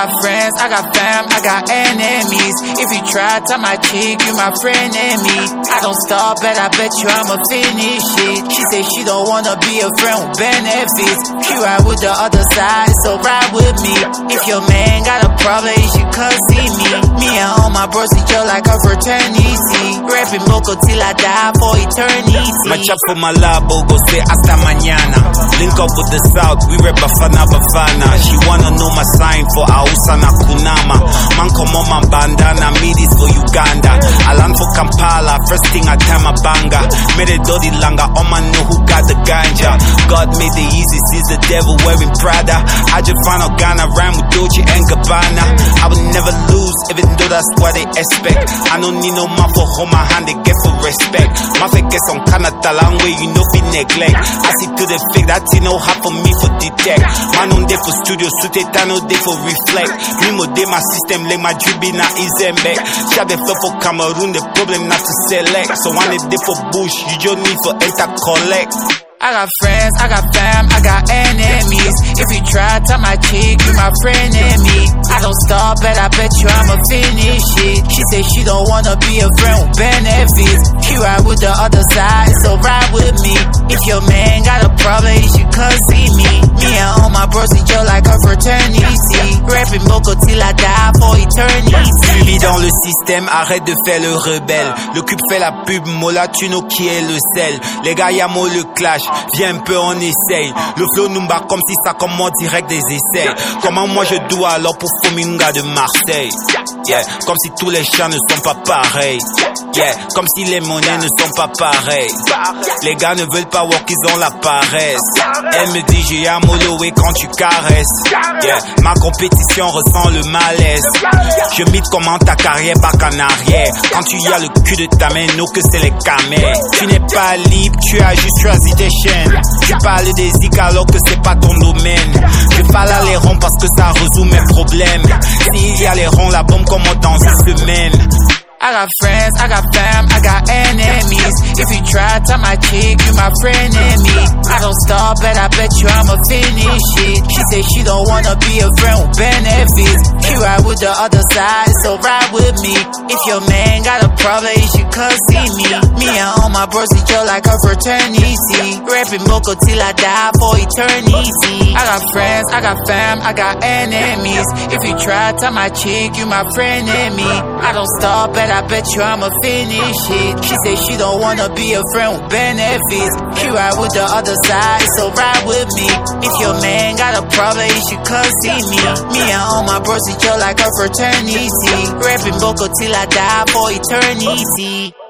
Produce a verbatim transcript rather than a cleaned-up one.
got friends, I got fam, I got enemies. If you try to my cheek, you my friend and me. I don't stop, but I bet you I'ma finish it. She say she don't wanna be a friend with benefits. She ride with the other side, so ride with me. If your man got a problem, you should come see me. Me and all my bros each other like a fraternity. Rapping Moko till I die for eternity. Machafu malabo, go say hasta mañana. Link up with the South, we rap Bafana Bafana. She wanna know my sign for Ausa na Kunama. Man come on my bandana, midis for Uganda. I land for Kampala, first thing I time a banga. Made a dirty langa, all man know who got the ganja. God made the easy, sees the devil wearing Prada. I just find out Ghana, rhyme with Dolce and Gabbana. I will never lose, even though that's what they expect. I don't need no man for hold my hand, they get for respect. My fake get some kind of talent where you know fi neglect. I see to the fake, that you know how for me for detect. Man on there for studio, suit it, I know they for reflect. Me mo day my system, like my jubi na izembe. Shab the flow for Cameroon, the problem not to select. So when they day for bush, you just need for enter collect. I got friends, I got fam, I got enemies. If you try to my cheek, you my friend and me. I don't stop, but I bet you I'ma finish it. She say she don't wanna be a friend with benefits. She ride with the other side, so ride with me. If your man got a problem, you should come see me. Me and all my bros each other like a fraternity. Rapping Moko till I die for eternity. Suivi dans le système, arrête de faire le rebelle. Le cube fait la pub, Mola, tu know qui est le sel. Les gars, y'a mo le clash. Viens un peu, on essaye. Le flow nous bat comme si ça commence direct des essais. Comment moi je dois alors pour Fominga de Marseille? Yeah, comme si tous les chats ne sont pas pareils. Yeah, comme si les monnaies ne sont pas pareilles. Les gars ne veulent pas voir qu'ils ont la paresse. Elle me dit j'ai un mollo et quand tu caresses. Yeah, ma compétition ressent le malaise. Je mythe comment ta carrière part en arrière. Quand tu y as le cul de ta main, nous que c'est les camels. Tu n'es pas libre, tu as juste choisi tes chaînes. Tu parles des zik alors que c'est pas ton domaine. Je parle à les ronds parce que ça résout mes problèmes. S'il y a les ronds, la bombe comme dans une semaine. I got friends, I got fam, I got enemies. If you try to my cheek, you my friend and me. I don't stop, but I bet you I'ma finish it. She say she don't wanna be a friend with benefits. She ride with the other side, so ride with me. If your man got a problem, you should come see me. Me and all my bros each other like a fraternity. Rapping Moko till I die for eternity. I got friends, I got fam, I got enemies. If you try to my cheek, you my friend and me. I don't stop, but I bet you I'ma finish it. She say she don't wanna be a friend with benefits. She ride with the other side, so ride with me. If your man got a problem, you should come see me. Me and all my bros each other like a fraternity. Rapping Moko till I die for eternity.